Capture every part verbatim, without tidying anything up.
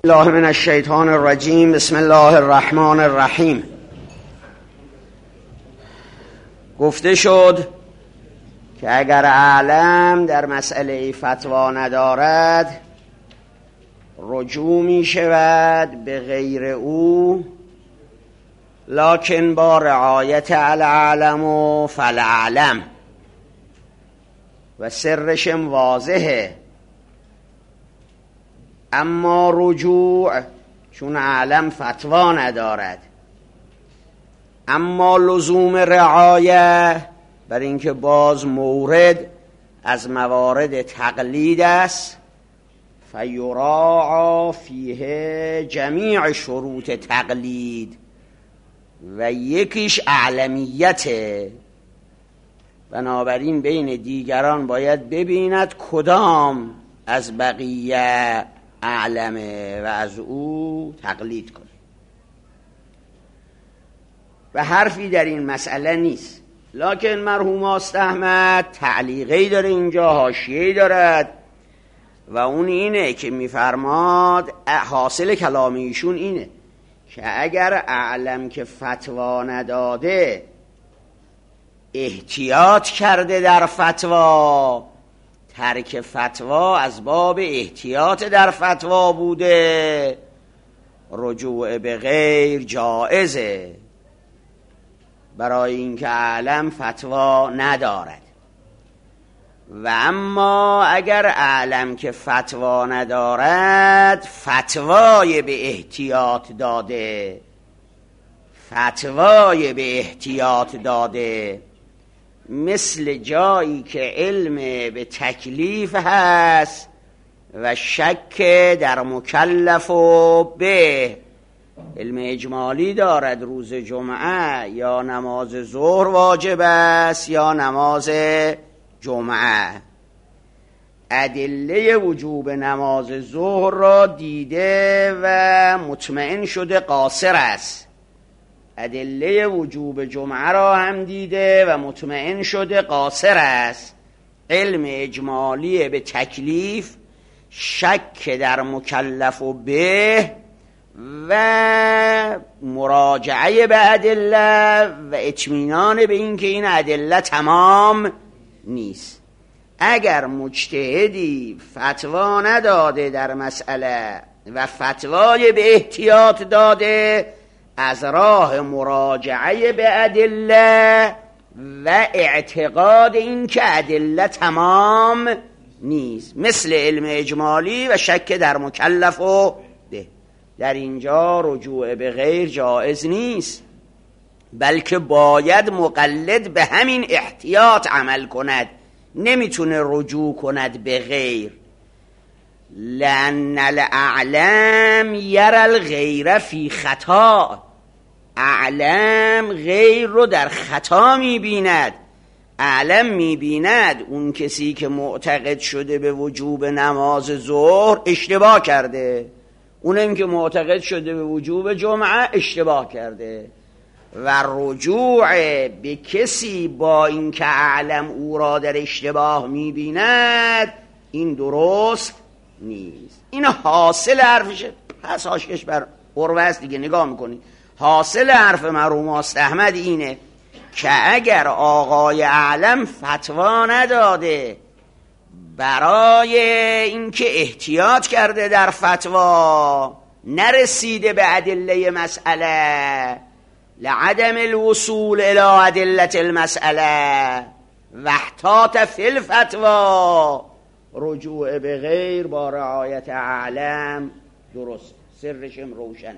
الله من الشیطان الرجیم. بسم الله الرحمن الرحیم. گفته شد که اگر اعلم در مسئله فتوا ندارد رجوع می شود به غیر او، لکن با رعایت الاعلم و فالاعلم، و سرشم واضحه. اما رجوع چون اعلم فتوا ندارد، اما لزوم رعایه بر اینکه باز مورد از موارد تقلید است، فیراعی فیه جمیع شروط تقلید و یکیش اعلمیته. بنابراین بین دیگران باید ببیند کدام از بقیه اعلمه و از او تقلید کنه. و حرفی در این مسئله نیست، لکن مرحوم آست احمد تعلیقی داره اینجا، حاشیه‌ای دارد، و اون اینه که میفرماد حاصل کلام ایشون اینه که اگر اعلم که فتوا نداده احتیاط کرده در فتوا، ترک فتوا از باب احتیاط در فتوا بوده، رجوع به غیر جائزه، برای اینکه اعلم فتوا ندارد. و اما اگر اعلم که فتوا ندارد فتوای به احتیاط داده، فتوای به احتیاط داده، مثل جایی که علم به تکلیف هست و شک در مکلف و به، علم اجمالی دارد روز جمعه یا نماز ظهر واجب است یا نماز جمعه، ادله وجوب نماز ظهر را دیده و مطمئن شده قاصر است، ادله وجوب جمعه را هم دیده و مطمئن شده قاصر است. علم اجمالی به تکلیف، شک در مکلف و به، و مراجعه به ادله و اطمینان به این که این ادله تمام نیست. اگر مجتهدی فتوا نداده در مسئله و فتوای به احتیاط داده، از راه مراجعه به ادله و اعتقاد این که ادله تمام نیست، مثل علم اجمالی و شک در مکلف و ده، در اینجا رجوع به غیر جائز نیست، بلکه باید مقلد به همین احتیاط عمل کند، نمیتونه رجوع کند به غیر. لأن الاعلم یرى الغیر فی خطا، اعلم غیر رو در خطا میبیند. اعلم میبیند اون کسی که معتقد شده به وجوب نماز ظهر اشتباه کرده، اونم که معتقد شده به وجوب جمعه اشتباه کرده، و رجوع به کسی با اینکه اعلم او را در اشتباه میبیند این درست نیست. این حاصل حرفشه، پس حاشیه‌اش بر عروه است دیگه، نگاه میکنید. حاصل حرف مرحوم آست احمد اینه که اگر آقای اعلم فتوا نداده برای اینکه احتیاط کرده در فتوا، نرسیده به ادله مسئله، لعدم الوصول الى ادله المسئله واحتاط فی الفتوا، رجوع به غیر با رعایت اعلم درست، سرشم روشنه.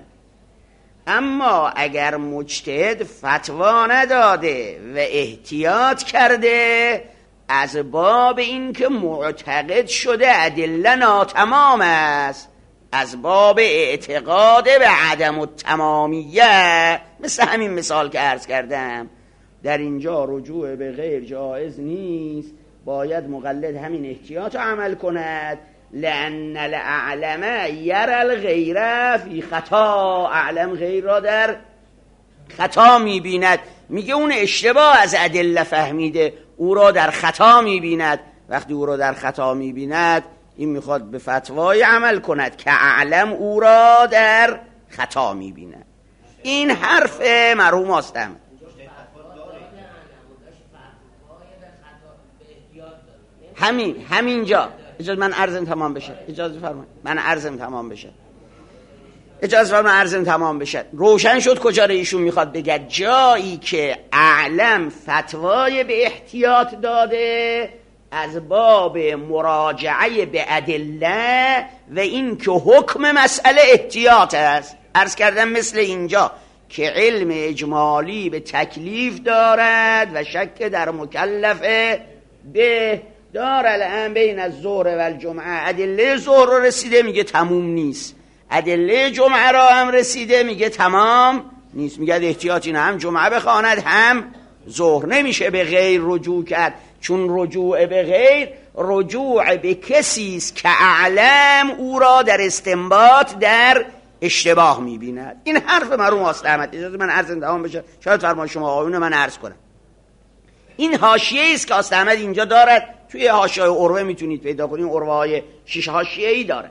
اما اگر مجتهد فتوا نداده و احتیاط کرده، از باب این که معتقد شده ادله ناتمام است، از باب اعتقاد به عدم التمامیه، مثل همین مثال که عرض کردم، در اینجا رجوع به غیر جایز نیست، باید مقلد همین احتیاط عمل کند. لأن الاعلم یرى الغیر فی خطا، اعلم غیر را در خطا میبیند، میگه اون اشتباه از ادله فهمیده، او را در خطا میبیند. وقتی او را در خطا میبیند این میخواد به فتوای عمل کند که اعلم او را در خطا میبیند. این حرف مرحوم آستم. همین همینجا اجازه من عرضم تمام بشه، اجازه فرمایید من عرضم تمام بشه، اجازه فرمایید من عرضم تمام بشه. روشن شد کجا رو ایشون میخواد بگه. جایی که اعلم فتوای به احتیاط داده از باب مراجعه به ادله و این که حکم مسئله احتیاط است. عرض کردم مثل اینجا که علم اجمالی به تکلیف دارد و شک در مکلفه به دار الان بین از ظهر و الجمعه. ادله ظهر رو رسیده میگه تموم نیست، ادله جمعه را هم رسیده میگه تمام نیست، میگه احتیاطی نه هم جمعه بخواند هم ظهر. نمیشه به غیر رجوع کرد، چون رجوع به غیر رجوع به کسی است که اعلم او را در استنباط در اشتباه میبیند. این حرف مرحوم آصل احمد. اجازه من عرض تمام بشه، شاید فرمان شما آقایون من عرض کنم. این حاشیه است که آصل احمد اینجا دارد. توی حاشیه عروه میتونید پیدا کنید، عروه های شش حاشیه ای داره.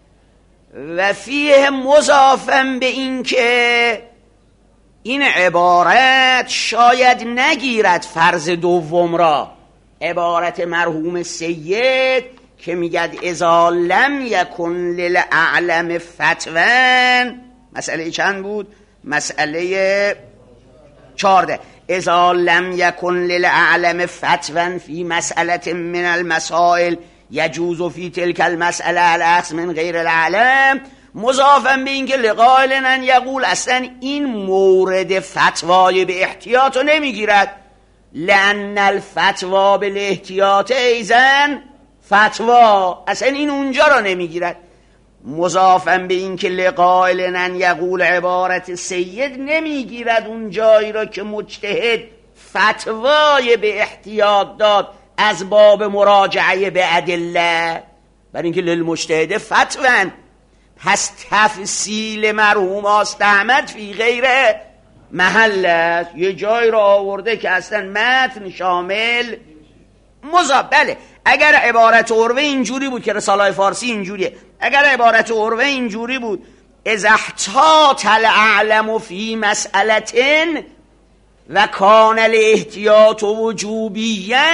و فیه مضافم به این که این عبارت شاید نگیرد فرض دوم را، عبارت مرحوم سید که میگد اذا لم یکن للاعلم فتوان، مسئله چند بود؟ مسئله چارده. اذا لم یکن للاعلم فتوان فی مسئله من المسائل یجوز فی تلک المسئله الاخذ من غیر العلم، مضافا به این که لقائلن یقول اصلا این مورد فتوای به احتیاط رو نمیگیرد، لأن الفتوا بالاحتیاط ایزن فتوا، اصلا این اونجا را نمیگیرد. مضافا به این که لقائلن یقول عبارت سید نمیگیرد اون جایی را که مجتهد فتوای به احتیاط داد از باب مراجعه به ادله، برای اینکه للمجتهد فتوان. پس تفصیل مرحوم آصل احمد فی غیر محل است، یه جایی را آورده که اصلا متن شامل مضاف. بله اگر عبارت عروه اینجوری بود که رساله فارسی اینجوریه، اگر عبارت عروه اینجوری بود اذا احتاط الاعلم فی مسئلة و کان الاحتیاط وجوبیا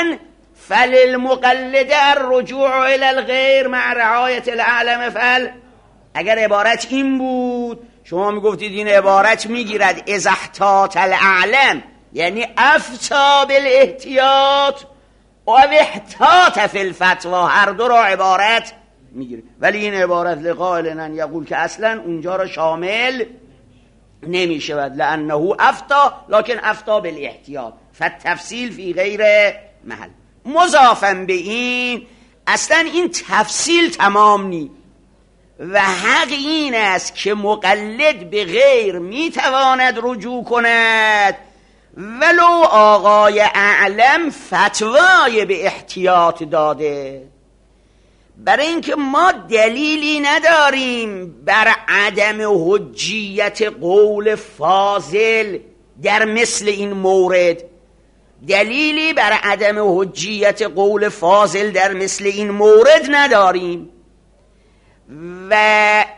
فللمقلد الرجوع الى الغیر مع رعایت الاعلم فل. اگر عبارت این بود شما میگفتید این عبارت میگیرد اذا احتاط الاعلم یعنی افتا بالاحتیاط و احتاط فی الفتوا، هر دو را عبارت میگیره. ولی این عبارت لقائلن یقول که اصلا اونجا را شامل نمیشود، لانه افتا لکن افتا بالاحتیاط فالتفصیل فی غیر محل. مضافا به این اصلا این تفصیل تمام نی و حق این است که مقلد به غیر میتواند رجوع کند ولو آقای اعلم فتوای به احتیاط داده، برای اینکه ما دلیلی نداریم بر عدم حجیت قول فاضل در مثل این مورد. دلیلی بر عدم حجیت قول فاضل در مثل این مورد نداریم و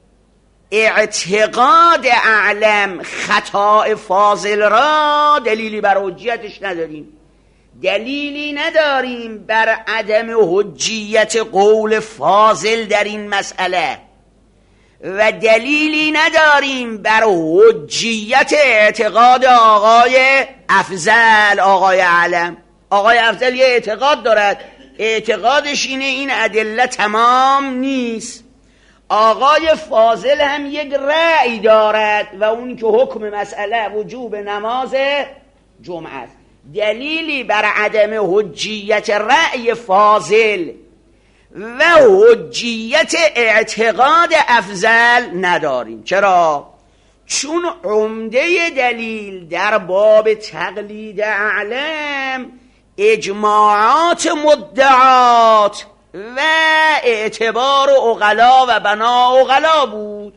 اعتقاد اعلم خطا فاضل را دلیلی بر حجیتش نداریم. دلیلی نداریم بر عدم حجیت قول فاضل در این مسئله و دلیلی نداریم بر حجیت اعتقاد آقای افضل. آقای اعلم آقای افضل یه اعتقاد دارد، اعتقادش اینه این ادله تمام نیست. آقای فاضل هم یک رأی دارد و اون که حکم مسئله وجوب نماز جمعه است. دلیلی بر عدم حجیت رأی فاضل و حجیت اعتقاد افضل نداریم. چرا؟ چون عمده دلیل در باب تقلید اعلم اجماعات مدعات و اعتبار عقلا و بنا عقلا بود.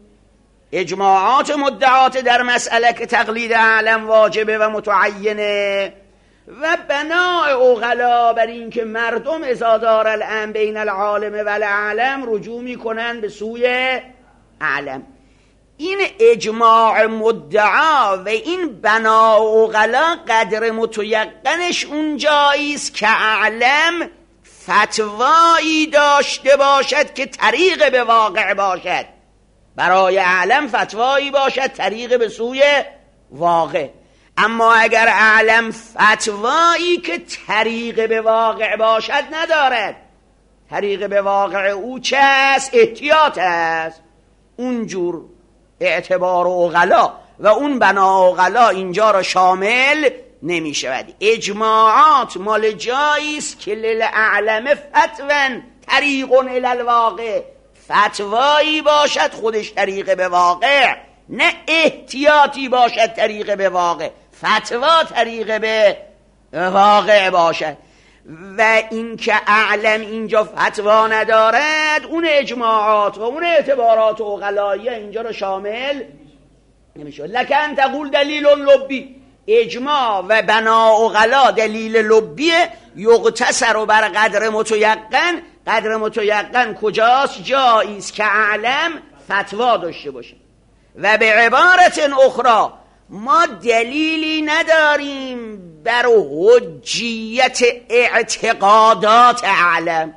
اجماعات مدعات در مسئله که تقلید اعلم واجبه و متعینه و بناء عقلا بر این که مردم اذا دار الامر بین العالم و العالم رجوع میکنن به سوی علم. این اجماع مدعا و این بناء عقلا قدر متیقنش اونجایی است که علم فتوایی داشته باشد که طریق به واقع باشد. برای علم فتوایی باشد طریق به سوی واقع. اما اگر علم فتوایی که طریق به واقع باشد ندارد، طریق به واقع او چه است؟ احتیاط است. اونجور اعتبار عقلا و اون بنا عقلا اینجا را شامل نمی شود. اجماعات مال جایی است که للعلم فتوان طریق الی الواقع، فتوایی باشد خودش طریق به واقع، نه احتیاطی باشد طریق به واقع، فتوا طریق به واقع باشد. و اینکه اعلم اینجا فتوا ندارد، اون اجماعات و اون اعتبارات عقلاییه اینجا رو شامل نمیشه. لکن تقول دلیل لبی، اجماع و بنا عقلا دلیل لبیه، یقتصر و بر قدر متیقن. قدر متیقن کجاست؟ جایی است که اعلم فتوا داشته باشه. و به عبارت اخرى ما دلیلی نداریم بر حجیت اعتقادات اعلم،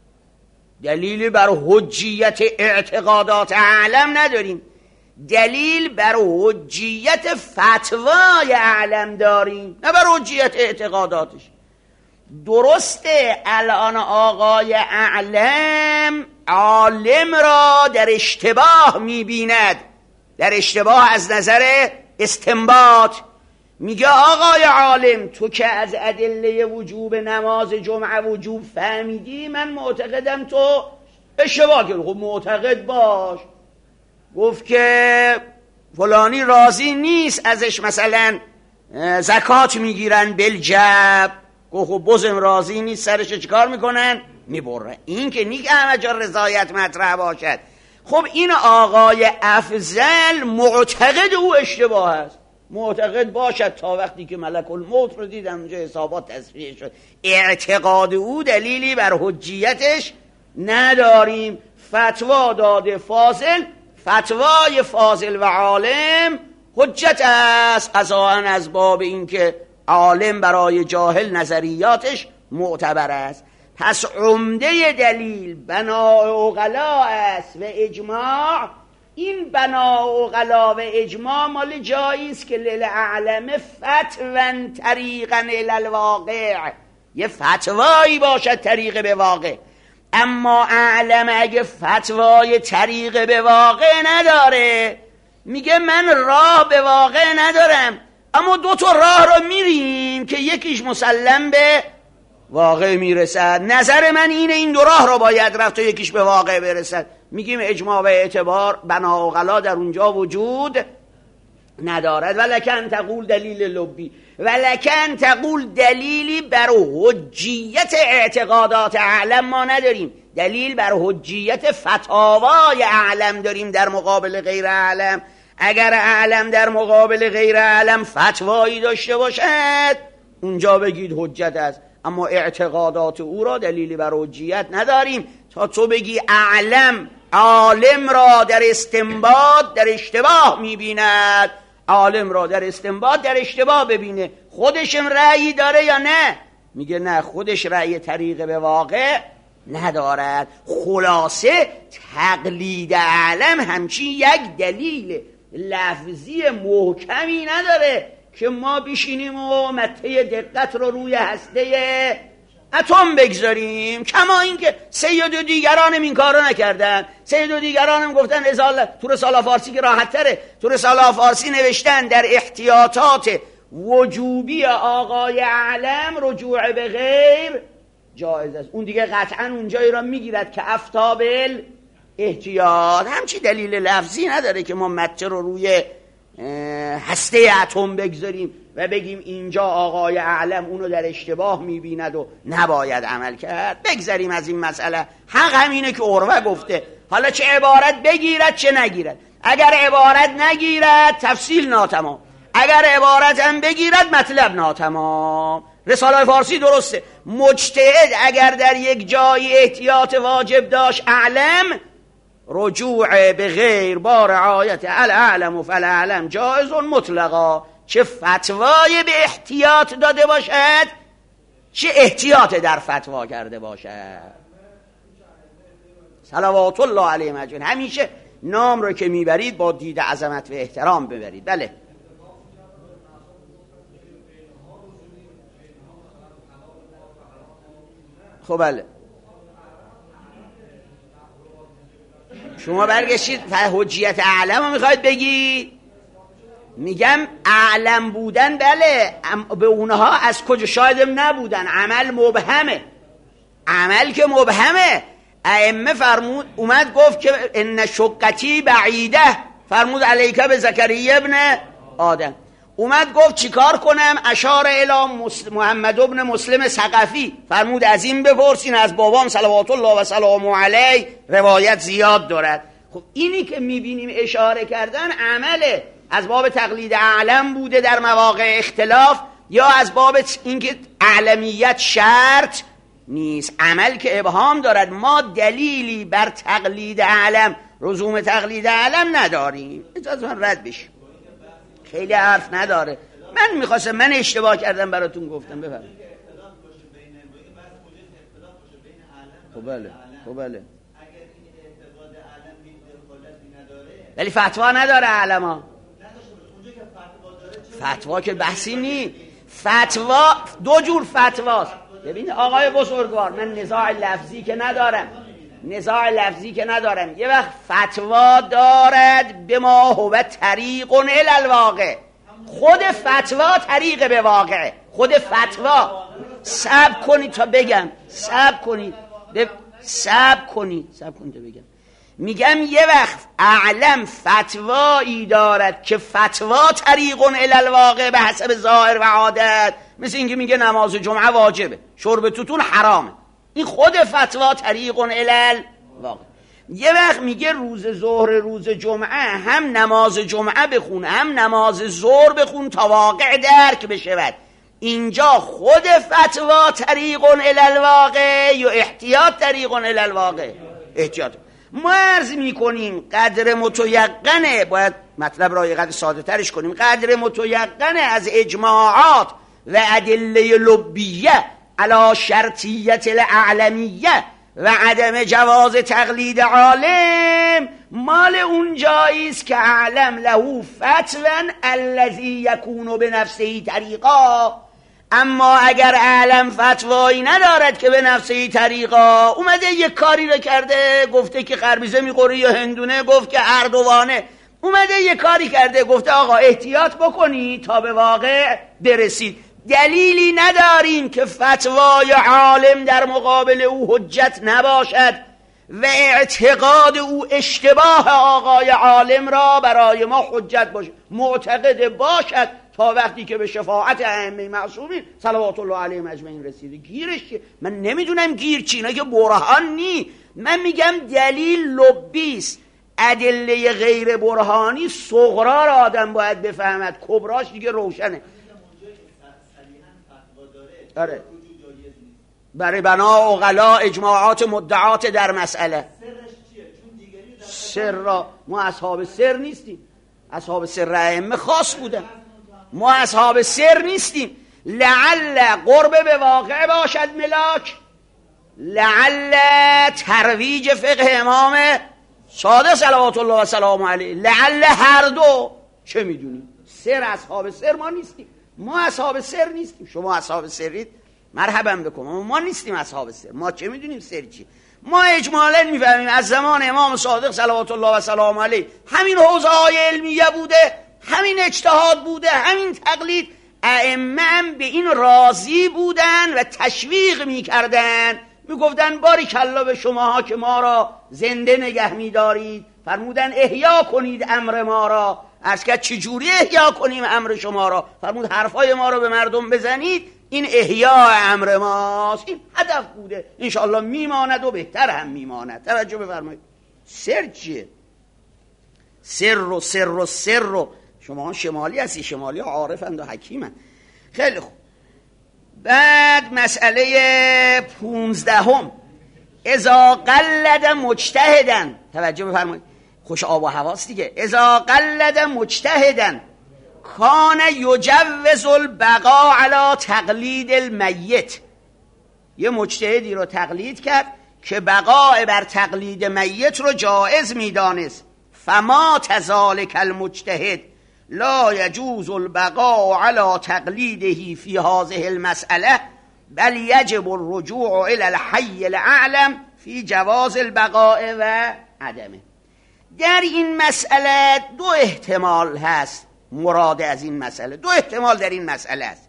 دلیلی بر حجیت اعتقادات اعلم نداریم، دلیل بر حجیت فتوای اعلم داریم، نه بر حجیت اعتقاداتش. درسته الان آقای اعلم عالم را در اشتباه میبیند، در اشتباه از نظر استنباط. میگه آقای عالم تو که از ادله وجوب نماز جمعه وجوب فهمیدی، من معتقدم تو اشتباه کردی. خب معتقد باش. گفت که فلانی راضی نیست ازش مثلا زکات میگیرن بالجب، گفت خب بزم راضی نیست، سرش چیکار میکنن؟ میبره. این که نیک همه جا رضایت مطرح باشد. خب این آقای افضل معتقد او اشتباه است، معتقد باشد تا وقتی که ملک الموت رو دیدم اونجا حسابات تصفیه شد. اعتقاد او دلیلی بر حجیتش نداریم. فتوا داده فاضل، فتوای فاضل و عالم حجت است، قضاءً از باب این که عالم برای جاهل نظریاتش معتبر است. پس عمده دلیل بنا عقلا است و اجماع. این بنا عقلا و اجماع مال جایی است که للعلم فتوان طریقا الی الواقع، یه فتوایی باشد طریق به واقع. اما اعلم اگه فتوای طریق به واقع نداره، میگه من راه به واقع ندارم، اما دو تا راه رو میریم که یکیش مسلم به واقع میرسد. نظر من اینه این دو راه رو باید رفت تا یکیش به واقع برسد. میگیم اجماع و اعتبار بنا عقلا در اونجا وجود ندارد. ولکن تقول دلیل لبی، ولکن تقول دلیلی بر حجیت اعتقادات اعلم ما نداریم، دلیل بر حجیت فتاوای اعلم داریم در مقابل غیر اعلم. اگر اعلم در مقابل غیر اعلم فتوایی داشته باشد اونجا بگید حجت است، اما اعتقادات او را دلیلی بر حجیت نداریم تا تو بگی اعلم عالم را در استنباط در اشتباه میبیند. عالم را در استنباط در اشتباه ببینه، خودشم رأیی داره یا نه؟ میگه نه، خودش رأی طریق به واقع ندارد. خلاصه تقلید اعلم همچین یک دلیل لفظی محکمی نداره که ما بشینیم و مته دقت رو روی هسته اتم بگذاریم. کما این که سید و دیگرانم این کارو نکردن. سید و دیگرانم گفتن ازال تو رساله فارسی که راحت تره، تو رساله فارسی نوشتن در احتیاطات وجوبی آقای اعلم رجوع به غیر جایز است. اون دیگه قطعا اونجایی را میگیرد که افتابل احتیاط. همچی دلیل لفظی نداره که ما مته رو روی هسته اتم بگذاریم و بگیم اینجا آقای اعلم اونو در اشتباه میبیند و نباید عمل کرد. بگذاریم از این مسئله. حق همینه که عروه گفته، حالا چه عبارت بگیرد چه نگیرد. اگر عبارت نگیرد تفصیل ناتمام، اگر عبارت هم بگیرد مطلب ناتمام. رساله فارسی درسته. مجتهد اگر در یک جایی احتیاط واجب داشت اعلم، رجوع به غیر با رعایت الاعلم و فالاعلم جایز مطلقا، چه فتوای به احتیاط داده باشد چه احتیاط در فتوا کرده باشد. صلوات الله علیه اجمعین. همیشه نام رو که میبرید با دید عظمت و احترام ببرید. بله خب بله شما برگشتید حجیت اعلم رو میخواید بگید. میگم اعلم بودن بله، به اونها از کجا شایدم نبودن، عمل مبهمه. عمل که مبهمه، ائمه فرمود اومد گفت که ان شقتی بعیده، فرمود علیکه به زکریا ابن آدم. اومد گفت چیکار کنم، اشار الی محمد ابن مسلم ثقفی، فرمود از این بپرسین، از بابام صلوات الله و سلامه علیه روایت زیاد دارد. خب اینی که میبینیم اشاره کردن عمله، از باب تقلید اعلم بوده در مواقع اختلاف یا از باب اینکه اعلمیت شرط نیست. عمل که ابهام دارد، ما دلیلی بر تقلید اعلم، رزوم تقلید اعلم نداریم. اجازه من رد بشیم، خیلی حرف نداره. من میخواستم، من اشتباه کردم براتون گفتم. بفرمایید. خب بله خب بله ولی فتوا نداره علما. فتوا که بحثی نی. فتوا دو جور فتواست. ببین آقای بزرگوار، من نزاع لفظی که ندارم، نزاع لفظی که ندارم. یه وقت فتوا دارد به ما هو طریق الی الواقع، خود فتوا طریق به واقع. خود فتوا صبر کنید تا بگم، صبر کنید ب... صبر کنید صبر کنید تا بگم. میگم یه وقت اعلم فتوایی دارد که فتوا طریق الی الواقع به حسب ظاهر و عادت، مثل اینکه میگه نماز جمعه واجبه، شرب توتون حرامه، این خود فتوا طریق الی الواقع. یه وقت میگه روز ظهر روز جمعه هم نماز جمعه بخون هم نماز ظهر بخون تا واقع درک بشود. اینجا خود فتوا طریق الی الواقع یا احتیاط طریق الی الواقع؟ احتیاط. ما عرض میکنیم قدر متیقنه، باید مطلب را یه قدر ساده ترش کنیم، قدر متیقنه از اجماعات و ادله لبیه علی شرطیت الاعلمیه و عدم جواز تقلید عالم مال اون جاییست که اعلم له فتوا الذی یکون بنفسه طریقا. اما اگر اعلم فتوایی ندارد که به نفسه طریقا، اومده یک کاری رو کرده، گفته که خربیزه میخوری یا هندونه، گفت که اردوانه، اومده یک کاری کرده گفته آقا احتیاط بکنی تا به واقع برسید. دلیلی نداریم که فتوای عالم در مقابل او حجت نباشد و اعتقاد او اشتباه آقای عالم را برای ما حجت باشد، معتقد باشد تا وقتی که به شفاعت ائمه معصومین صلوات الله علیهم اجمعین رسیده. گیرش چیه؟ من نمیدونم گیر چی، اینا که برهان نی. من میگم دلیل لبیست. ادله غیر برهانی صغرا را آدم باید بفهمد، کبراش دیگه روشنه. آره برای بنا عقلا اجماعات مدعات در مسئله. سر را ما اصحاب سر نیستیم، اصحاب سر ائمه خاص بودن، ما اصحاب سر نیستیم. لعل قرب به واقع باشد ملاک، لعل ترویج فقه امام صادق صلوات الله و سلام علیه، لعل هر دو، چه میدونیم. سر اصحاب سر ما نیستیم، ما اصحاب سر نیستیم. شما اصحاب سرید مرحبا بکن، ما نیستیم اصحاب سر. ما چه میدونیم سر چی؟ ما اجمالا میفهمیم از زمان امام صادق صلوات الله و سلام علیه همین حوزه های علمیه بوده، همین اجتهاد بوده، همین تقلید. ائمه هم به این راضی بودن و تشویق میکردن، میگفتن باریکالله به شماها که ما را زنده نگه میدارید، فرمودن احیا کنید امر ما را. عرض کرد چجوری احیا کنیم امر شما را؟ فرمود حرفای ما را به مردم بزنید، این احیا امر ماست. این هدف بوده، انشاءالله میماند و بهتر هم میماند. توجه بفرمایید. سر چیه؟ سر و سر و سر و شما شمالی هستی، شمالی ها عارفند و حکیمند. خیلی خوب، بعد مسئله پونزدهم، اذا قلد مجتهدن، توجه بفرمایید، خوش آب و هواست دیگه. اذا قلد مجتهدن کان یجوز البقاء علی تقلید المیت، یه مجتهدی رو تقلید کرد که بقاء بر تقلید میت رو جائز میدانست. فما ذلک المجتهد لا یجوز البقاء علی تقلیده فی هذه المسأله بل یجب الرجوع الى الحی الاعلم فی جواز البقاء و عدمه. در این مسئله دو احتمال هست. مراد از این مسئله دو احتمال در این مسئله است.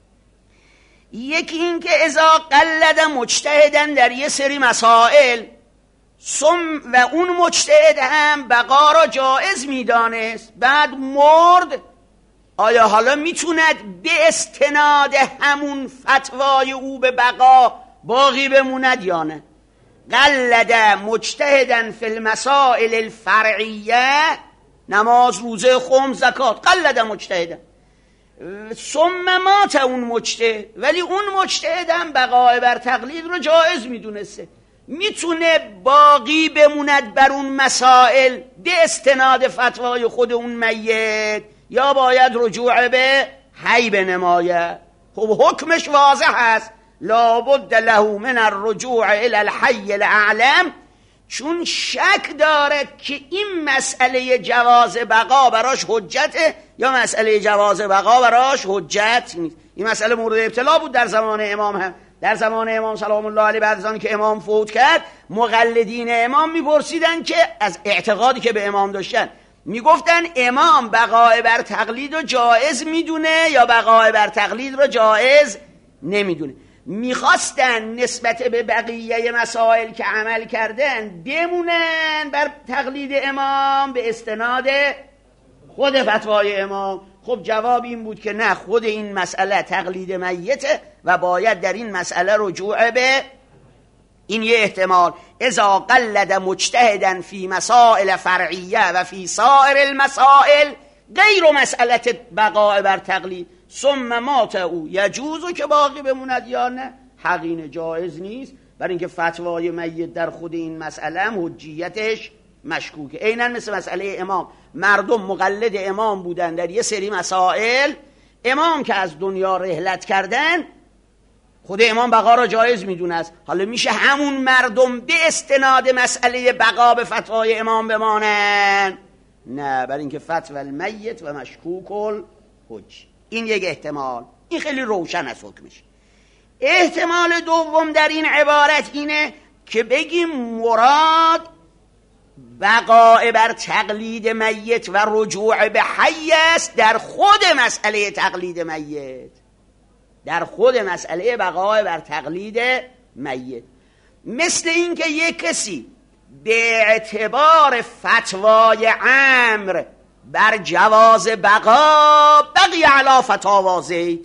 یکی این که اذا قلد مجتهدن در یه سری مسائل ثم و اون مجتهد هم بقا را جائز میدانست، بعد مرد، آیا حالا میتوند به استناد همون فتوای او به بقا باقی بموند یا نه؟ قلد مجتهدن فی المسائل الفرعیه، نماز، روزه، خمس، زکات، قلد مجتهدن ثم مات اون مجتهد، ولی اون مجتهد هم بقای بر تقلید رو جایز میدونسته، میتونه باقی بموند بر اون مسائل به استناد فتوای خود اون میت یا باید رجوع به حی بنماید؟ خب حکمش واضح است، لابد له من الرجوع الى الحی الاعلم، چون شک دارد که این مسئله جواز بقا براش حجته یا مسئله جواز بقا براش حجت نیست. این مسئله مورد ابتلا بود در زمان امام هم. در زمان امام سلام الله علیه بعد از آن که امام فوت کرد، مقلدین امام میپرسیدن که از اعتقادی که به امام داشتن، میگفتن امام بقای بر تقلید رو جایز میدونه یا بقای بر تقلید رو جایز نمیدونه. میخواستن نسبت به بقیه مسائل که عمل کردن بمونن بر تقلید امام به استناد خود فتوای امام. خب جواب این بود که نه، خود این مسئله تقلید میته و باید در این مسئله رجوع به این یه احتمال. اذا قلد مجتهدا فی مسائل فرعیه و فی سائر المسائل غیر مسئله بقاء بر تقلید ثم مات او یجوزو که باقی بموند یا نه، حقین جایز نیست، برای اینکه فتوای میت در خود این مسئله هم حجیتش مشکوکه. عیناً مثل مسئله امام، مردم مقلد امام بودن در یه سری مسائل، امام که از دنیا رحلت کردن خود امام بقا را جایز میدونست، حالا میشه همون مردم به استناد مسئله بقا به فتوای امام بمانن؟ نه، برای اینکه فتوى المیت و مشکوک الحج. این یک احتمال، این خیلی روشن از حکمش. احتمال دوم در این عبارت اینه که بگیم مراد بقاء بر تقلید میت و رجوع به حی است در خود مسئله تقلید میت، در خود مسئله بقاء بر تقلید میت. مثل این که یک کسی به اعتبار فتوای عمرو بر جواز بقا بقی علی فتاوا زید،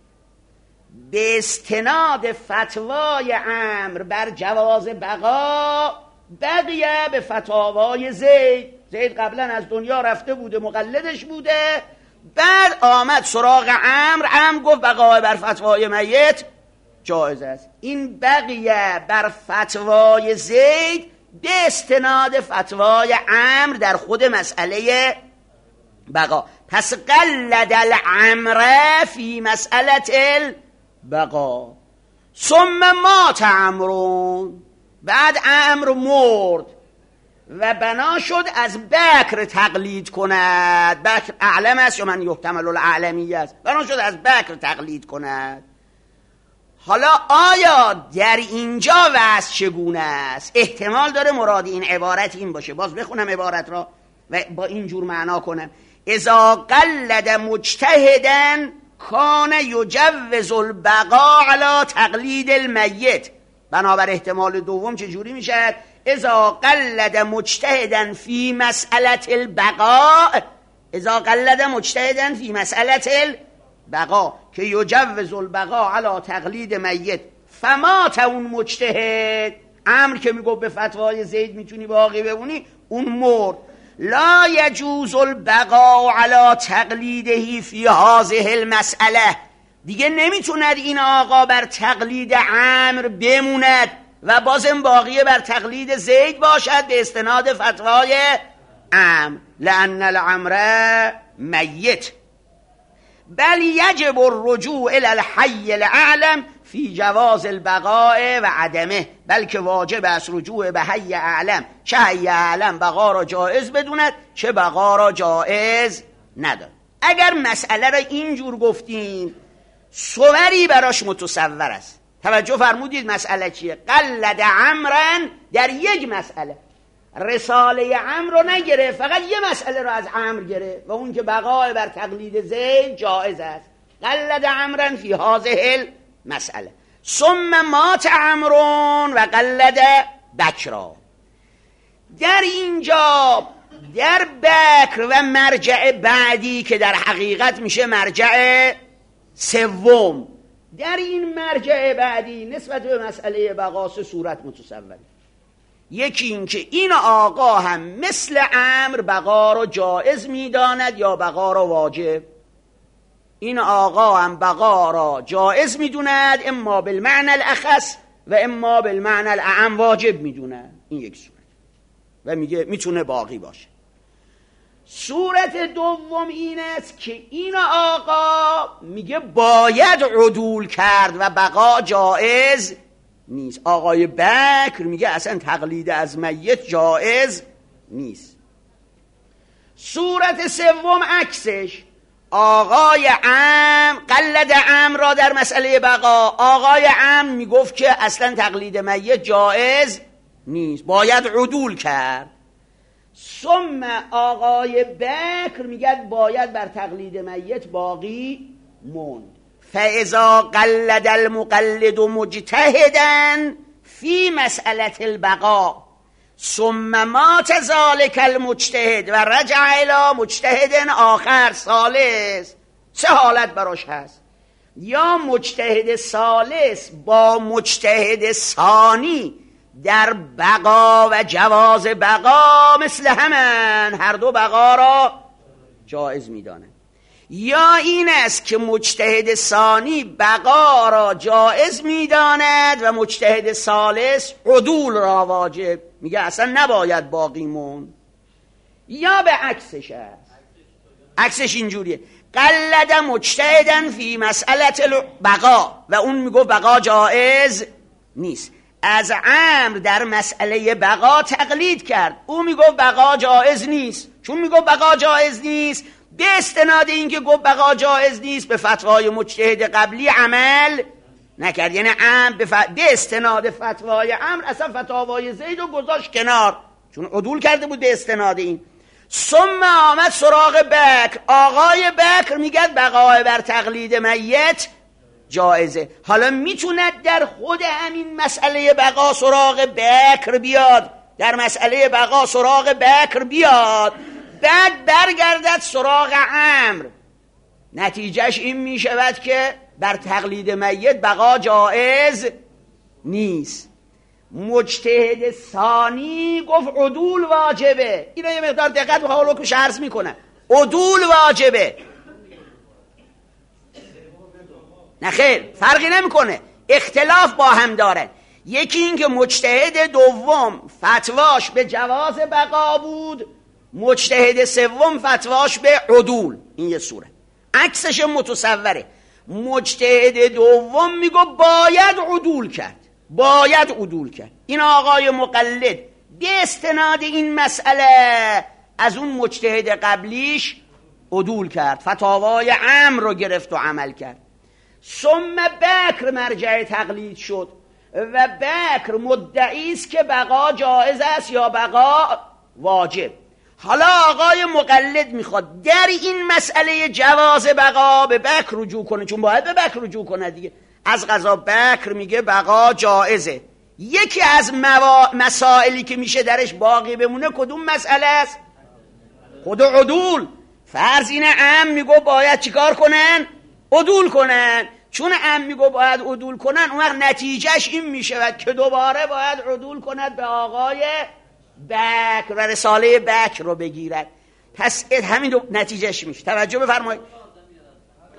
به استناد فتوای عمرو بر جواز بقا بقیه به فتاوای زید. زید قبلا از دنیا رفته بوده، مقلدش بوده، بعد آمد سراغ عمرو، عمرو گفت بقا بر فتوای میت جایز است. این بقیه بر فتوای زید به استناد فتوای عمرو در خود مسئله بقا. پس قلد العمر فی مسئله البقا ثم مات عمرون، بعد عمرو مرد و بنا شد از بکر تقلید کند. بکر اعلم است یا من یحتمل الاعلمی است، بنا شد از بکر تقلید کند. حالا آیا در اینجا وضع چگونه است؟ احتمال داره مراد این عبارت این باشه. باز بخونم عبارت را و با اینجور معنا کنم. اذا قلد مجتهدا کان یجوز البقاء علی تقلید المیت. بنابر احتمال دوم چجوری میشه؟ اذا قلد مجتهدا فی مسئله البقاء، اذا قلد مجتهدا فی مسئله البقاء که یجوز البقاء علی تقلید میت، فمات اون مجتهد، عمرو که میگفت به فتوای زید میتونی باقی بمونی، اون مرد. لا یجوز البقاء علی تقلیده فی هذه المسئله دیگه نمیتوند این آقا بر تقلید عمرو بموند و بازم باقیه بر تقلید زید باشد به استناد فتوای عمرو، لأن العمر میت، بل یجب الرجوع الی الحی الاعلم فی جواز البقاء و عدمه، بلکه واجب است رجوع به حی اعلم، چه حی اعلم بقا را جایز بدوند چه بقا را جایز نداند. اگر مسئله را اینجور گفتیم صوری براش متصور است. توجه فرمودید مسئله چیه؟ قلد عمرن در یک مسئله، رساله عمرو رو نگره، فقط یه مسئله رو از عمرو گره و اون که بقای بر تقلید زید جایز است. قلد عمرن فی هذه المسئله ثم مات عمرون و قلد بکرا. در اینجا در بکر و مرجع بعدی که در حقیقت میشه مرجع سوم، در این مرجع بعدی نسبت به مسئله بقا سه صورت متصوره. یکی این که این آقا هم مثل عمرو بقا را جایز میداند یا بقا را واجب. این آقا هم بقا را جایز میدوند، اما بالمعنى الاخص و اما بالمعنى الاعم واجب میدوند. این یک صورت و میگه میتونه باقی باشه. صورت دوم این است که این آقا میگه باید عدول کرد و بقا جایز نیست. آقای بکر میگه اصلا تقلید از میت جایز نیست. صورت سوم عکسش، آقای عم قلد عم را در مسئله بقا، آقای عم میگفت که اصلا تقلید میت جایز نیست، باید عدول کرد. ثم آقای بکر میگه باید بر تقلید میت باقی موند. فاذا قلد المقلد مجتهدا فی مسئله البقاء ثم مات ذلك المجتهد و رجع الی مجتهد آخر ثالث، سه حالت براش هست. یا مجتهد ثالث با مجتهد ثانی در بقا و جواز بقا مثل همن، هر دو بقا را جایز میدانند. یا این است که مجتهد ثانی بقا را جایز میداند و مجتهد ثالث عدول را واجب، میگه اصلا نباید باقی مون. یا به عکسش است، عکسش اینجوریه، قلد مجتهدن فی مسئله البقا و اون میگه بقا جایز نیست، از عمرو در مسئله بقا تقلید کرد، او میگه بقا جایز نیست. چون میگه بقا جایز نیست به استناد این که گفت بقا جایز نیست به فتوای مجتهد قبلی عمل نکرد، یعنی عمرو به, ف... به استناد فتوای عمرو اصلا فتاوای زید رو گذاشت کنار، چون عدول کرده بود به استناد این. ثم آمد سراغ بکر، آقای بکر میگه بقای بر تقلید میت جایزه. حالا میتوند در خود همین مسئله بقا سراغ بکر بیاد، در مسئله بقا سراغ بکر بیاد، بعد برگردد سراغ عمرو، نتیجهش این میشود که بر تقلید میت بقا جایز نیست. مجتهد ثانی گفت عدول واجبه. اینا یه مقدار دقت و حالا که عرض میکنه، عدول واجبه. نه خیر، فرقی نمیکنه، اختلاف با هم دارن. یکی این که مجتهد دوم فتواش به جواز بقا بود، مجتهد سوم فتواش به عدول. این یه صورت. عکسش متصوره، مجتهد دوم میگه باید عدول کرد، باید عدول کرد. این آقای مقلد به استناد این مسئله از اون مجتهد قبلیش عدول کرد، فتاوای عمرو رو گرفت و عمل کرد. ثم بکر مرجع تقلید شد و بکر مدعی است که بقا جایز است یا بقا واجب. حالا آقای مقلد میخواد در این مسئله جواز بقا به بکر رجوع کنه، چون باید به بکر رجوع کنه دیگه. از قضا بکر میگه بقا جایزه. یکی از موا... مسائلی که میشه درش باقی بمونه کدوم مسئله است؟ خود عدول. فرض اینه عم میگه باید چیکار کنن؟ عدول کنن. چون عم میگه باید عدول کنن، اون وقت نتیجهش این میشود که دوباره باید عدول کند به آقای بکر و رساله بکر رو بگیرد. پس همین دو نتیجهش میشه. توجه بفرمایید.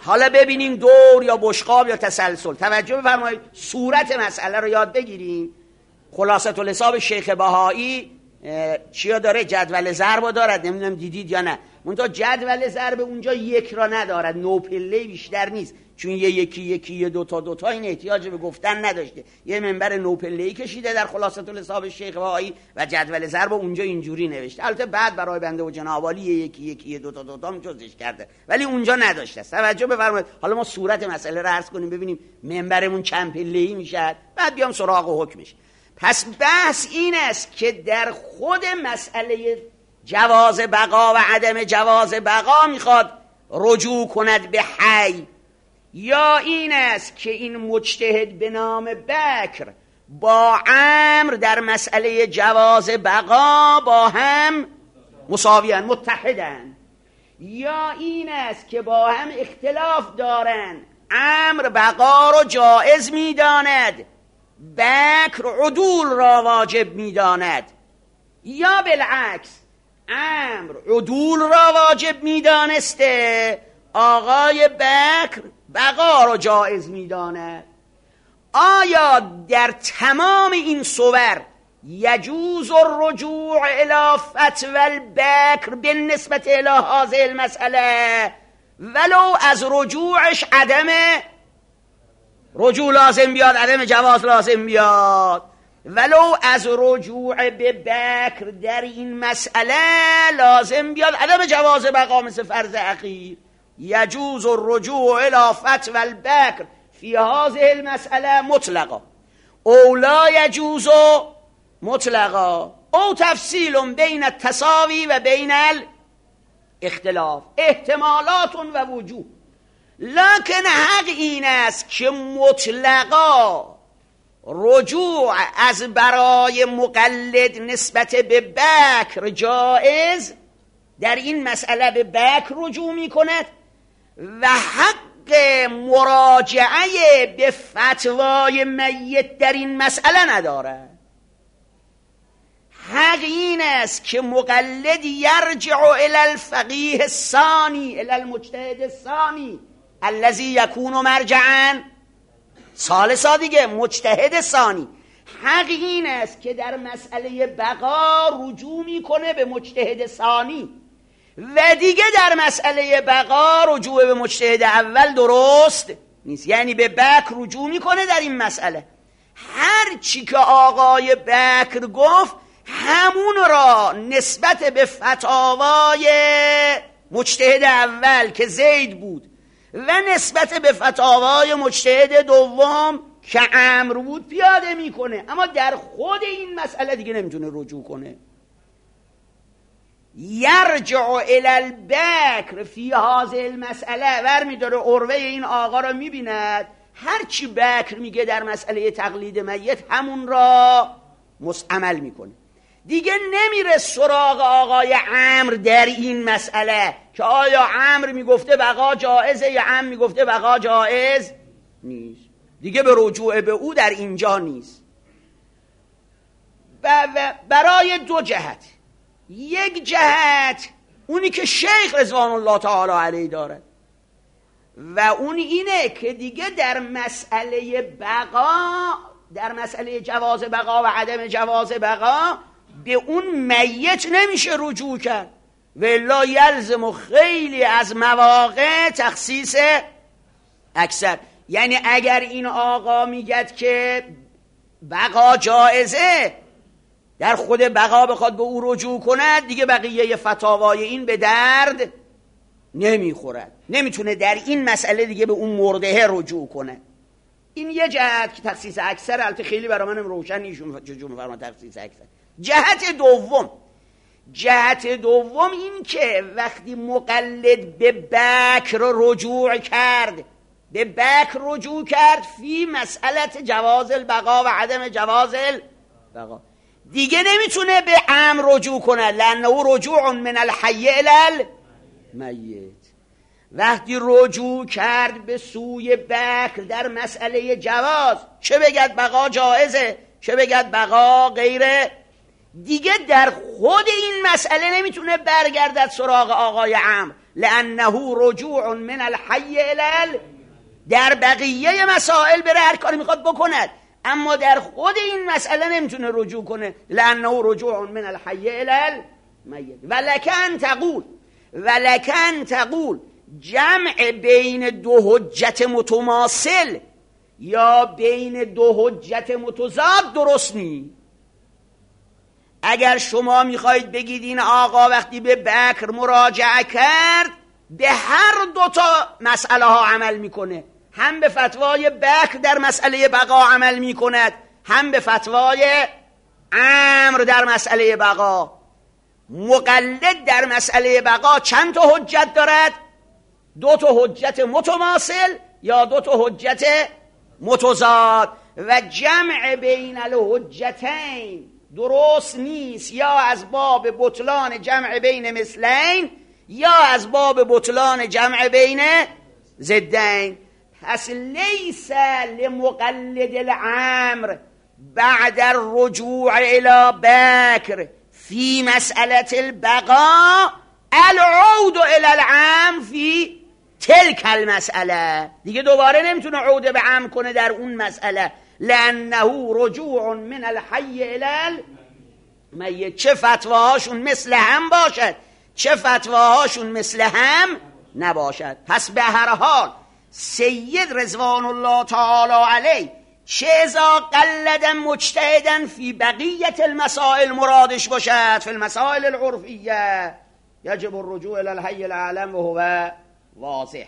حالا ببینیم دور یا بشقاب یا تسلسل. توجه بفرمایید، صورت مسئله رو یاد بگیریم. خلاصه الحساب شیخ بهایی چیا داره؟ جدول ضرب دارد، نمیدونم دیدید یا نه. منتها جدول ضرب اونجا یک را ندارد، نوپله بیشتر نیست، چون یه یکی یکی یه دوتا دوتا این احتیاج به گفتن نداشته. یه منبر نوپله‌ای کشیده در خلاصه الحساب شیخ بهایی و جدول ضرب اونجا اینجوری نوشته. البته بعد برای بنده و جناب عالی یه یکی یکی یه دوتا دوتا هم جزش کرده، ولی اونجا نداشته. توجه بفرمایید. حالا ما صورت مسئله رو عرض کنیم ببینیم منبرمون چند پله‌ای میشه، بعد بیام سراغ حکمش. پس بحث این است که در خود مسئله جواز بقا و عدم جواز بقا میخواد رجوع کند به حی، یا این است که این مجتهد به نام بکر با عمر در مسئله جواز بقا با هم مساویان، متحدن، یا این است که با هم اختلاف دارن. عمر بقا رو جائز میداند، بکر عدول را واجب میداند، یا بالعکس عمر عدول را واجب میدانسته، آقای بکر بقا را جائز میداند. آیا در تمام این صور یجوز الرجوع الی فتوی البکر بالنسبه الی هذه المسئله ولو از رجوعش عدم رجوع لازم بیاد، عدم جواز لازم بیاد، ولو از رجوع به بکر در این مسئله لازم بیاد عدم جواز بقا مثل فرض اخیر. یجوز الرجوع الی فتوی البکر فی هذه المسئله مطلقا او لا یجوز مطلقا او تفصیل بین التساوی و بین الاختلاف، احتمالات و وجوه. لکن حق این است که مطلقا رجوع از برای مقلد نسبت به بکر جائز، در این مسئله به بکر رجوع می کند و حق مراجعه به فتوای میت در این مسئله ندارد. حق این است که مقلد یرجع الی الفقیه الثانی الی المجتهد الثانی الذی یکون مرجعا ثالثا، دیگه مجتهد ثانی. حق این است که در مسئله بقا رجوع میکنه به مجتهد ثانی و دیگه در مسئله بقا رجوع به مجتهد اول درست نیست، یعنی به بکر رجوع میکنه در این مسئله. هر چی که آقای بکر گفت همون را نسبت به فتاوای مجتهد اول که زید بود و نسبت به فتاوای مجتهد دوم که عمرو بود پیاده میکنه، اما در خود این مسئله دیگه نمیتونه رجوع کنه. یرجع الی البکر فی هذه المسئله، ور میداره عروه این آقا را میبیند هرچی بکر میگه در مسئله تقلید میت همون را عمل میکنه، دیگه نمیره سراغ آقای عمرو در این مسئله که آیا عمرو میگفته بقا جائزه یا عمرو میگفته بقا جائز نیست، دیگه به رجوع به او در اینجا نیست. و برای دو جهت، یک جهت اونی که شیخ رضوان الله تعالی علیه دارد و اون اینه که دیگه در مسئله بقا، در مسئله جواز بقا و عدم جواز بقا به اون میت نمیشه رجوع کرد و الا یلزم خیلی از مواقع تخصیص اکثر. یعنی اگر این آقا میگد که بقا جائزه، در خود بقا بخواد به او رجوع کند دیگه بقیه فتاوای این به درد نمیخورد، نمیتونه در این مسئله دیگه به اون مرده رجوع کنه. این یه جهت که تخصیص اکثر، البته خیلی برای منم روشن نیشون چجور میفرمان تخصیص اکثر. جهت دوم، جهت دوم این که وقتی مقلد به بکر رجوع کرد، به بکر رجوع کرد فی مسئله جواز البقا و عدم جواز البقا، دیگه نمیتونه به عمرو رجوع کنه، لانه رجوع من الحی الی المیت. وقتی رجوع کرد به سوی بکر در مسئله جواز، چه بگد بقا جائزه چه بگد بقا غیره، دیگه در خود این مسئله نمیتونه برگردد سراغ آقای عمرو، لانه رجوع من الحی الی، در بقیه مسائل بره هر کاری میخواد بکند، اما در خود این مسئله نمیتونه رجوع کنه، لانه رجوع من الحی الی المیت. ولکن تقول ولکن تقول جمع بین دو حجت متماثل یا بین دو حجت متضاد درست نی. اگر شما میخواید بگید این آقا وقتی به بکر مراجعه کرد به هر دو تا مسئله ها عمل میکنه، هم به فتوای بکر در مسئله بقا عمل میکند، هم به فتوای امر در مسئله بقا. مقلد در مسئله بقا چند تا حجت دارد؟ دو تا حجت متماثل یا دو تا حجت متضاد. و جمع بین الحجتین درست نیست، یا از باب بطلان جمع بین مثلین یا از باب بطلان جمع بین ضدین. پس لیس لمقلد الامر بعد الرجوع الى بکر فی مسئله البقاء العود الى العام فی تلک المسئله. دیگه دوباره نمیتونه عوده به عام کنه در اون مسئله، لانه رجوع من الحی الی المیت. چه فتواهاشون مثل هم باشد چه فتواهاشون مثل هم نباشد. پس به هر حال سید رضوان الله تعالی علیه چه ازا قلدا مجتهدا فی بقیت المسائل مرادش باشد فی المسائل العرفیه یجب الرجوع الى الحی الاعلم و هو واضح.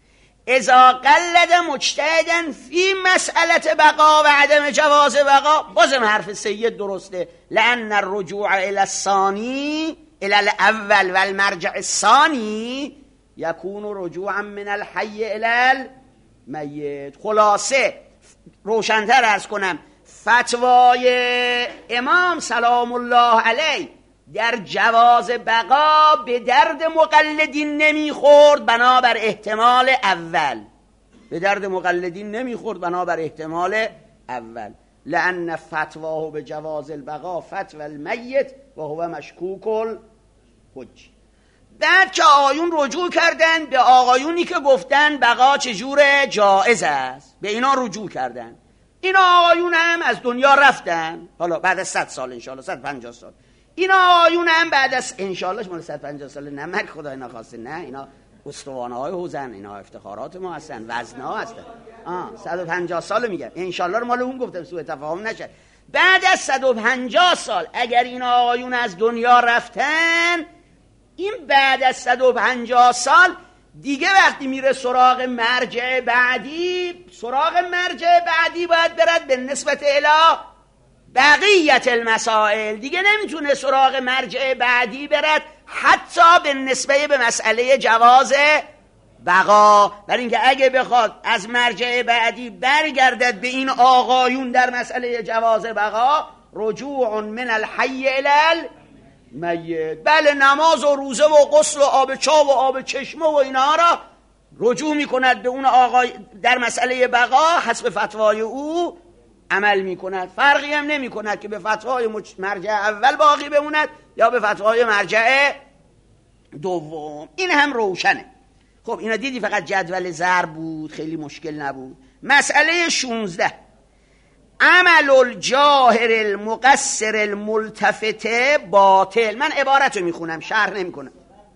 ازا قلد مجتهدا فی مسئله بقا و عدم جواز بقا، بازم حرف سید درسته، لان الرجوع الى الثانی الى الاول و المرجع الثانی یکون رجوعا من الحی الی المیت. خلاصه روشن‌تر عرض کنم، فتوای امام سلام الله علیه در جواز بقا به درد مقلدین نمیخورد بنابر احتمال اول، به درد مقلدین نمیخورد بنابر احتمال اول، لأن فتواه به جواز البقا فتوى المیت و هو مشکوک الحج. بعد که آقایون رجوع کردن به آقایونی که گفتن بقا چجور جائز است، به اینا رجوع کردن. اینا آقایون هم از دنیا رفتن، حالا بعد از صد سال انشاءالله صد و پنجاه سال. اینا آقایون هم بعد از انشاءالله مال صد و پنجاه سال نه مرگ خدای نخواسته، نه اینا استوانه های حوزن، اینا افتخارات ما هستن، وزنه ها هستن. آه صد و پنجاه سال میگم انشاءالله رو مال اون گفتم سوء تفاهم نشه. بعد از صد و پنجاه سال اگر این آقایون از دنیا رفتن، این بعد از صد و پنجاه سال دیگه وقتی میره سراغ مرجع بعدی، سراغ مرجع بعدی باید برد به نسبت الی بقیت المسائل، دیگه نمیتونه سراغ مرجع بعدی برد حتی به نسبه به مسئله جواز بقا. برای اینکه اگه بخواد از مرجع بعدی برگردد به این آقایون در مسئله جواز بقا، رجوع من الحی الی المیت. بله نماز و روزه و غسل و آب چاه و آب چشمه و اینا را رجوع میکند به اون آقای در مسئله بقا، حسب فتوای او عمل میکند. فرقی هم نمیکند که به فتوای مرجع اول باقی بموند یا به فتوای مرجع دوم. این هم روشنه. خب اینا دیدی فقط جدول ضرب بود، خیلی مشکل نبود. مسئله شانزده، عمل الجاهر المقصر الملتفت باطل. من عبارت رو میخونم، شرح نمیکنم.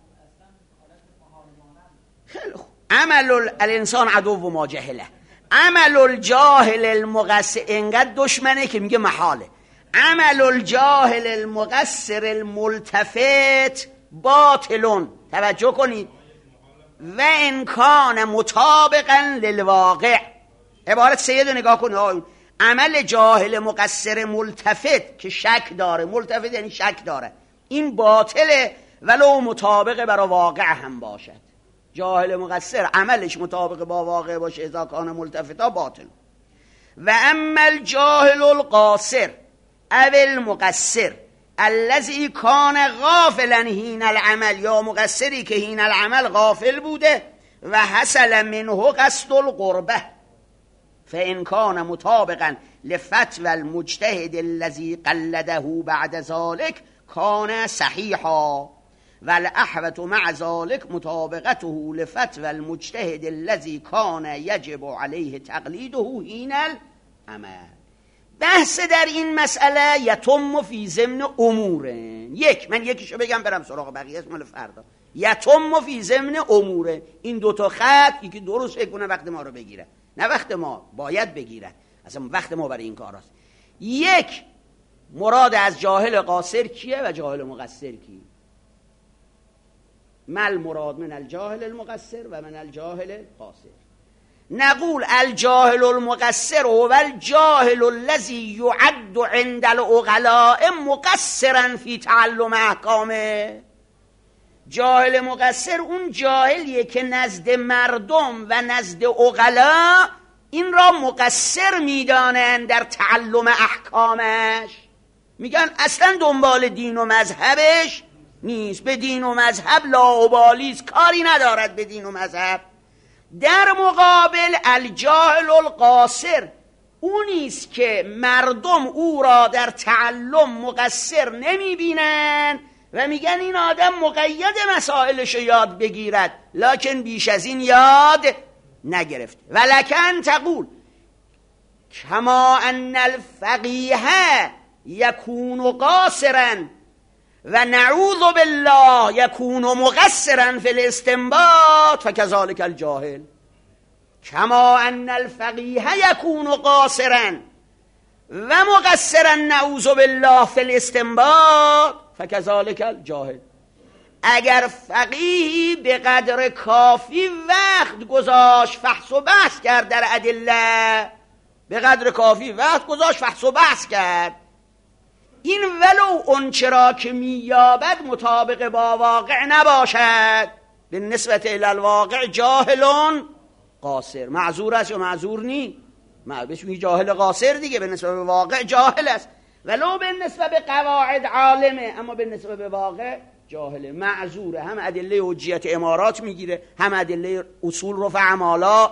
خیلی خوب. عمل الانسان عدو و ما جهله. عمل الجاهل المقصر، انقدر دشمنه که میگه محاله. عمل الجاهل المقصر الملتفت باطلون. توجه کنید. و انکان مطابقا للواقع. عبارت سید رو نگاه کنید. عمل جاهل مقصر ملتفت که شک داره، ملتفت یعنی شک داره، این باطله ولو مطابق برای واقع هم باشد. جاهل مقصر عملش مطابق با واقع باشه، اذا کان ملتفتا باطل. و اما الجاهل القاصر او المقصر الذي کان غافلا حین العمل، یا مقصری که حین العمل غافل بوده و حصل منه قصد القربه، فإن كان مطابقا لفتوى المجتهد الذي قلده بعد ذلك كان صحيحا. والاحوط مع ذلك مطابقته لفتوى المجتهد الذي کان یجب علیه تقلیده حین العمل. بحث در این مسئله یتم فی ضمن اموره. یک، من یکیشو بگم برم سراغ بقیه مال فردا. یتم فی ضمن اموره. این دوتا خط یکی درست فکر کنه وقت ما رو بگیره، نه وقت ما باید بگیره، اصلا وقت ما برای این کار هست. یک، مراد از جاهل قاصر کیه و جاهل مقصر کی؟ مل مراد من الجاهل المقصر و من الجاهل القاصر. نقول الجاهل المقصر هو الجاهل الذي يعد عند العقلاء مقصرا في تعلم احکامه. جاهل مقصر اون جاهلیه که نزد مردم و نزد عقلا این را مقصر میدانند در تعلم احکامش. میگن اصلا دنبال دین و مذهبش نیست، به دین و مذهب لاابالیست، کاری ندارد به دین و مذهب. در مقابل الجاهل القاصر اونیست که مردم او را در تعلم مقصر نمیبینن و میگن این آدم مقید مسائلش یاد بگیرد لکن بیش از این یاد نگرفت. ولکن تقول کما ان الفقیه یکون قاصرا و نعوذ بالله یکون مقصرا فی الاستنباط فکذلک الجاهل. کما ان الفقیه یکون قاصرا و مقصرا نعوذ بالله فی الاستنباط فکذلک الجاهل. اگر فقیهی به قدر کافی وقت گذاشت فحص و بحث کرد در ادله، به قدر کافی وقت گذاشت فحص و بحث کرد، این ولو اونچه را که مییابد مطابق با واقع نباشد، به نسبت الالواقع جاهلون قاصر. معذور است یا معذور نی؟ بهش میگه جاهل قاصر دیگه، به نسبت به واقع جاهل است. ولو به نسبت به قواعد عالمه اما به نسبت به واقع جاهله، معذوره. هم ادله حجیت امارات میگیره، هم ادله اصول رفع عمالا.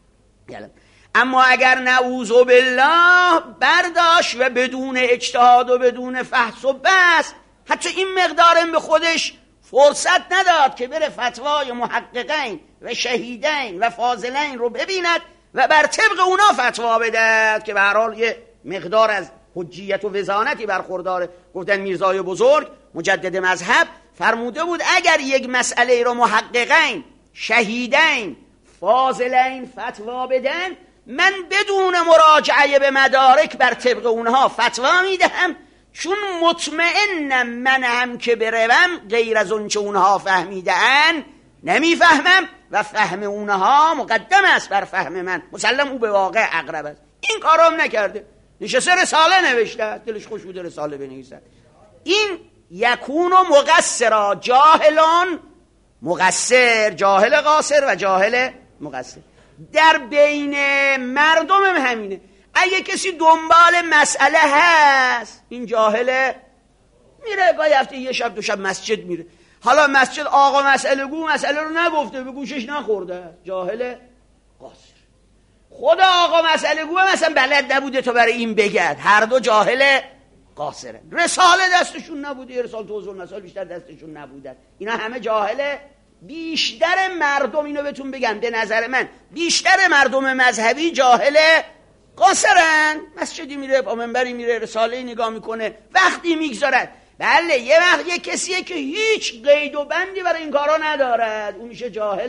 اما اگر نعوذ بالله برداشت و بدون اجتهاد و بدون فحص و بحث، حتی این مقدارم به خودش فرصت نداد که بره فتوای محققین و شهیدین و فاضلین رو ببیند و بر طبق اونا فتوا بدهد که به هر حال یه مقدار از حجیت و وزانتی برخورداره. گفتن میرزای بزرگ مجدد مذهب فرموده بود اگر یک مسئله رو محققین شهیدین فاضلین فتوا بدن، من بدون مراجعه به مدارک بر طبق اونها فتوا میدهم، چون مطمئنم من هم که بروم غیر از اون چه اونها فهمیدن نمیفهمم و فهم اونها مقدم است بر فهم من، مسلم او به واقع اقرب است. این کارام نکرده، نشسته رساله نوشته، دلش خوش بوده رساله بنویسد. این یکون و مقصرا، جاهلان مقصر، جاهل قاصر و جاهل مقصر. در بین مردم هم همینه. اگه کسی دنبال مسئله هست این جاهله، میره گاهی هفته یه شب دو شب مسجد میره، حالا مسجد آقا مسئله گو مسئله رو نگفته، به گوشش نخورده، جاهل قاصر. خود آقا مسئله گو مثلا بلد نبوده تا برای این بگد، هر دو جاهل قاصره. رساله دستشون نبوده، رساله توضیح المسائل بیشتر دستشون نبوده، اینا همه جاهل. بیشتر مردم، اینو بهتون بگم به نظر من بیشتر مردم مذهبی جاهل قاصرن. مسجدی میره، پا منبری میره، رساله نگاه میکنه، وقتی میگذارد. بله یه وقت یه کسیه که هیچ قید و بندی برای این کارا ندارد، اون میشه جاهل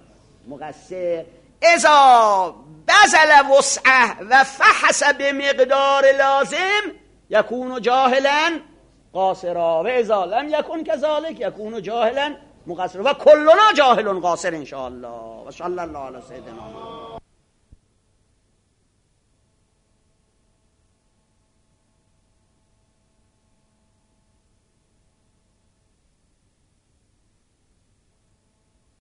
مقصر. اذا بذل وسعه و فحص به مقدار لازم یکون جاهلا قاصرا و اذا لم یکن کذالک یکون جاهلا مقصر و کلنا جاهل قاصر ان شاء الله. و صلی الله علی سیدنا محمد.